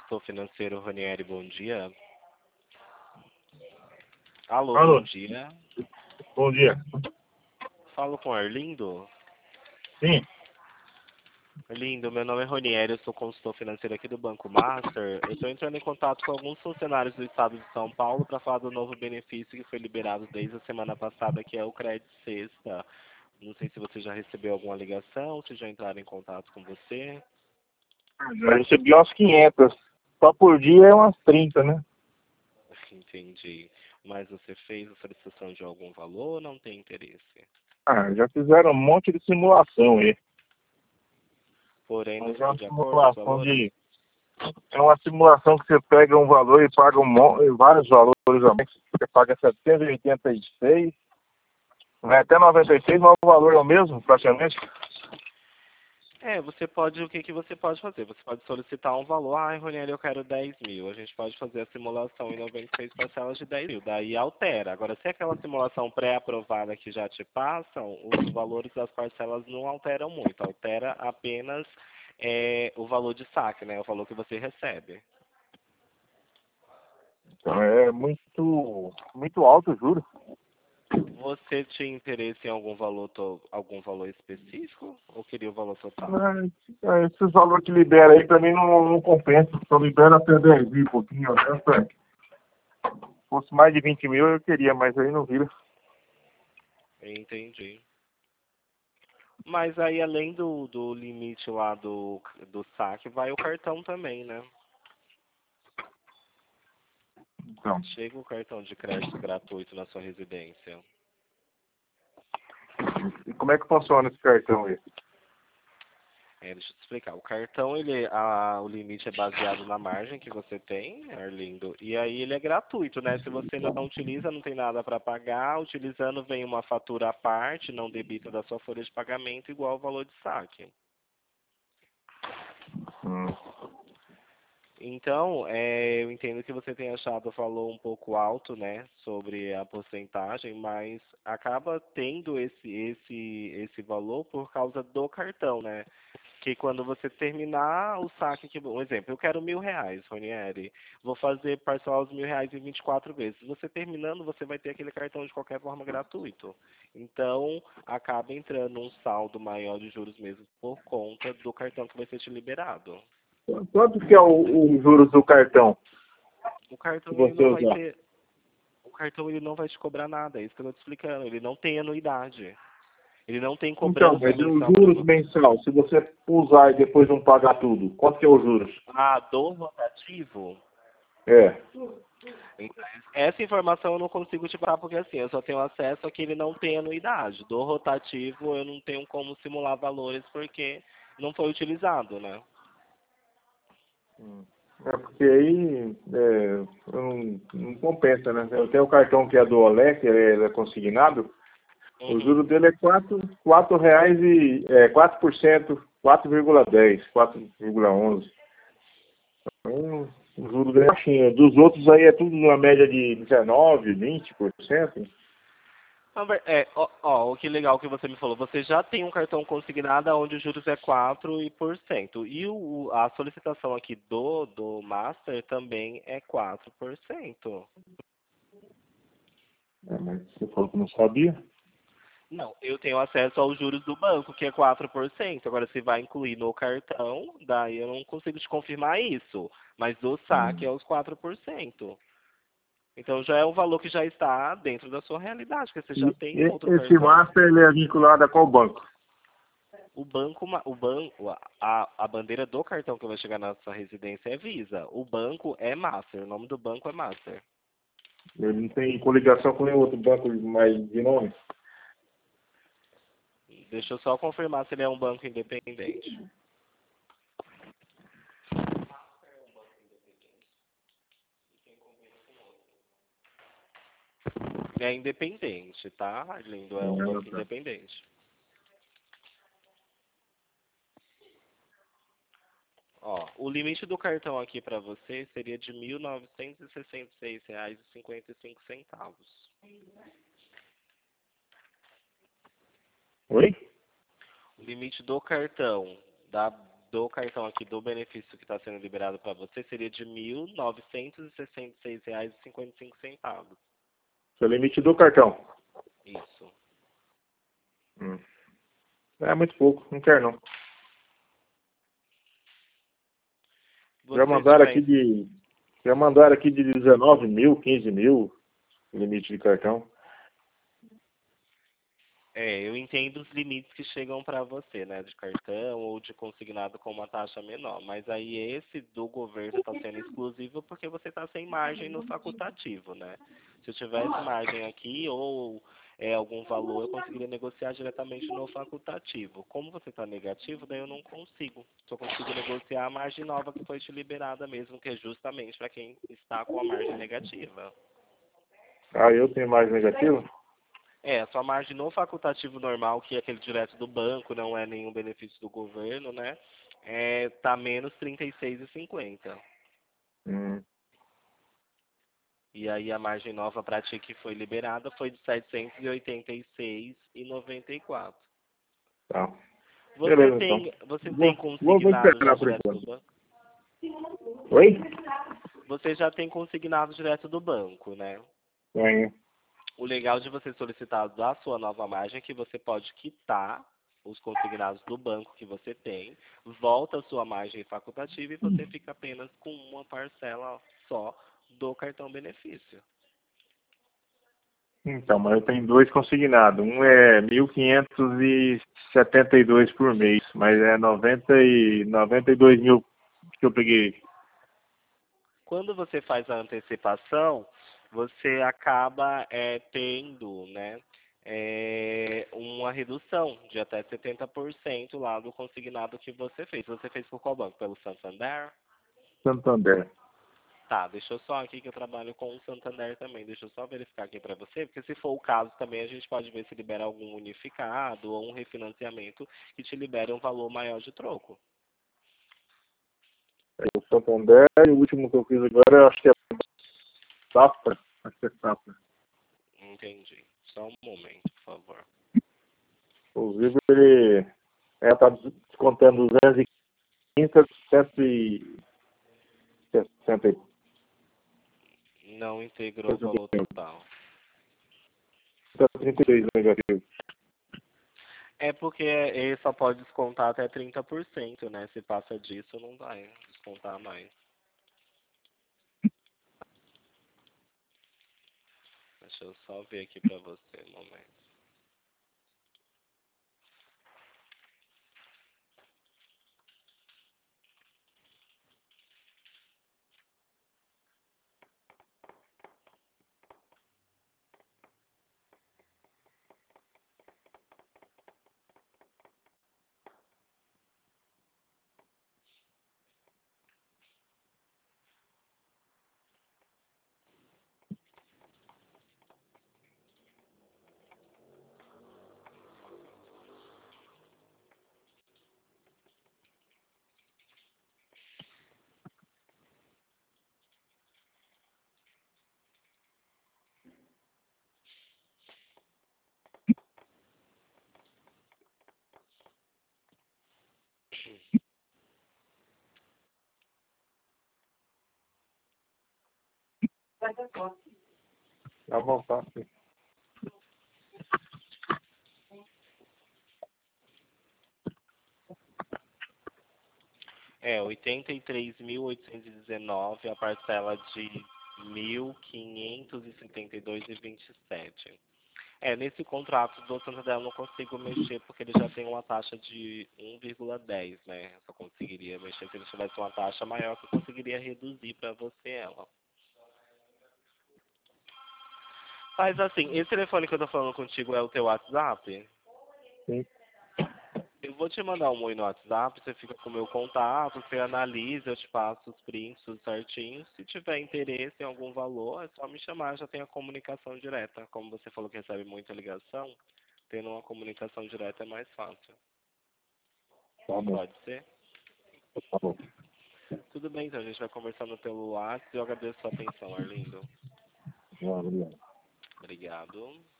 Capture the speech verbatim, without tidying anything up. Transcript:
consultor financeiro Ranieri, bom dia. Alô, Alô. bom dia. Bom dia. Falo com Arlindo. Sim. Arlindo, meu nome é Ranieri, eu sou consultor financeiro aqui do Banco Master. Eu estou entrando em contato com alguns funcionários do estado de São Paulo para falar do novo benefício que foi liberado desde a semana passada, que é o Crédito Sexta. Não sei se você já recebeu alguma ligação, se já entraram em contato com você. Já recebi umas quinhentas. Só por dia é umas trinta, né? Entendi. Mas você fez a solicitação de algum valor ou não tem interesse? Ah, já fizeram um monte de simulação aí. Porém, não Mas é estão uma de acordo os simulação valores? de... É uma simulação que você pega um valor e paga um mon... vários valores a mais. Você paga setecentos e oitenta e seis, vai até noventa e seis, mas o valor é o mesmo, praticamente. É, você pode, o que, que você pode fazer? Você pode solicitar um valor, ah, Roniel, eu quero dez mil. A gente pode fazer a simulação em noventa e seis parcelas de dez mil. Daí altera. Agora, se é aquela simulação pré-aprovada que já te passam, os valores das parcelas não alteram muito. Altera apenas é, o valor de saque, né? O valor que você recebe. Então é muito, muito alto o juro. Você tinha interesse em algum valor, to- algum valor específico ou queria o valor total? Mas, é, esses valores que libera aí pra mim não, não compensa. Só libera até dez mil e pouquinho. Né? Se fosse mais de vinte mil eu queria, mas aí não vira. Entendi. Mas aí, além do, do limite lá do, do saque, vai o cartão também, né? Então, Chega o cartão de crédito gratuito na sua residência. e como é que funciona esse cartão aí? É, deixa eu te explicar. O cartão, ele, a, o limite é baseado na margem que você tem, Arlindo. E aí ele é gratuito, né? Se você não utiliza, não tem nada para pagar. Utilizando, vem uma fatura à parte, não debita da sua folha de pagamento, igual ao valor de saque. Hum. Então, é, eu entendo que você tenha achado o valor um pouco alto, né, sobre a porcentagem, mas acaba tendo esse, esse, esse valor por causa do cartão, né? Que quando você terminar o saque, que, um exemplo, eu quero mil reais, Ronieri, vou fazer parcelar os mil reais em vinte e quatro vezes. Você terminando, você vai ter aquele cartão de qualquer forma gratuito. Então, acaba entrando um saldo maior de juros mesmo por conta do cartão que vai ser te liberado. Quanto que é o, o juros do cartão O que cartão ele você não vai usar? ter, o cartão ele não vai te cobrar nada, é isso que eu estou te explicando. Ele não tem anuidade. Ele não tem Então, cobrança mas os mensal para juros você. mensal, se você usar e depois não pagar tudo, quanto que é os juros? Ah, do rotativo? É. Essa informação eu não consigo te dar porque assim, eu só tenho acesso a que ele não tem anuidade. Do rotativo eu não tenho como simular valores porque não foi utilizado, né? É porque aí é, não, não compensa, né? Eu tenho o cartão que é do Olé, que ele é consignado, o Uhum. juro dele é quatro, quatro reais e é, quatro por cento, quatro vírgula dez, quatro vírgula onze. Então, o juro dele é baixinho. Dos outros aí é tudo na média de dezenove, vinte por cento. Amber, É, ó, ó, o que legal que você me falou. Você já tem um cartão consignado onde os juros é quatro por cento. E o, a solicitação aqui do, do Master também é quatro por cento. É, mas você falou que não sabia. Não, eu tenho acesso aos juros do banco, que é quatro por cento. Agora, se vai incluir no cartão, daí eu não consigo te confirmar isso. Mas do saque é os quatro por cento. Então já é um valor que já está dentro da sua realidade, que você já E tem um e- outro esse cartão. Master ele é vinculado a qual banco? O banco, ma- o banco, a, a bandeira do cartão que vai chegar na sua residência é Visa. O banco é Master. O nome do banco é Master. Ele não tem coligação com nenhum outro banco mais de nome? Deixa eu só confirmar se ele é um banco independente. É independente, tá, Arlindo? É um Ah, banco tá. independente. Ó, o limite do cartão aqui para você seria de mil novecentos e sessenta e seis reais e cinquenta e cinco centavos. Oi? O limite do cartão da do cartão aqui do benefício que está sendo liberado para você seria de mil novecentos e sessenta e seis reais e cinquenta e cinco centavos. Seu limite do cartão. Isso. Hum. É muito pouco, não quero não. Já Você mandaram tiver aqui de. Já mandaram aqui de dezenove mil, quinze mil limite de cartão. É, eu entendo os limites que chegam para você, né, de cartão ou de consignado com uma taxa menor, mas aí esse do governo está sendo exclusivo porque você está sem margem no facultativo, né? Se eu tivesse margem aqui ou é, algum valor, eu conseguiria negociar diretamente no facultativo. Como você está negativo, daí eu não consigo. Só consigo negociar a margem nova que foi te liberada mesmo, que é justamente para quem está com a margem negativa. Ah, eu tenho mais negativo? É, a sua margem no facultativo normal, que é aquele direto do banco, não é nenhum benefício do governo, né? É, tá menos trinta e seis reais e cinquenta centavos. Hum, E aí a margem nova para ti que foi liberada foi de setecentos e oitenta e seis reais e noventa e quatro tá. centavos. Você Beleza, então. tem, você tem Vou, vou, vou consignado já esperar por direto do enquanto. banco? Oi? Você já tem consignado direto do banco, né? Tenho. O legal de você solicitar da sua nova margem é que você pode quitar os consignados do banco que você tem, volta a sua margem facultativa e você fica apenas com uma parcela só do cartão benefício. Então, mas eu tenho dois consignados. Um é mil quinhentos e setenta e dois por mês, mas é noventa e noventa e dois mil que eu peguei. Quando você faz a antecipação, você acaba é, tendo, né, é, uma redução de até setenta por cento lá do consignado que você fez. Você fez por qual banco? Pelo Santander? Santander. Tá, deixa eu só aqui que eu trabalho com o Santander também. Deixa eu só verificar aqui para você, porque se for o caso também a gente pode ver se libera algum unificado ou um refinanciamento que te libere um valor maior de troco. É o Santander e o último que eu fiz agora, eu acho que é Safra. Acho que é Safra. Entendi. Só um momento, por favor. Inclusive, ele está descontando duzentos e quinze, cento e sessenta Não integrou o valor total. e trinta e seis negativo. É porque ele só pode descontar até trinta por cento, né? Se passa disso, não vai descontar mais. Deixa eu só ver aqui pra você um momento. Tá bom, tá. É, oitenta e três mil oitocentos e dezenove, a parcela de mil quinhentos e setenta e dois reais e vinte e sete centavos. É, nesse contrato do Santander eu não consigo mexer porque ele já tem uma taxa de um vírgula dez, né? Eu só conseguiria mexer se ele tivesse uma taxa maior que eu conseguiria reduzir para você ela. Mas assim, esse telefone que eu tô falando contigo é o teu WhatsApp? Sim. Eu vou te mandar um oi no WhatsApp, você fica com o meu contato, você analisa, eu te passo os prints tudo certinho. Se tiver interesse em algum valor, é só me chamar, já tem a comunicação direta. Como você falou que recebe muita ligação, tendo uma comunicação direta é mais fácil. Tá bom. Pode ser? Tá bom. Tudo bem, então a gente vai conversando pelo WhatsApp e eu agradeço a sua atenção, Arlindo. Obrigado. Obrigado.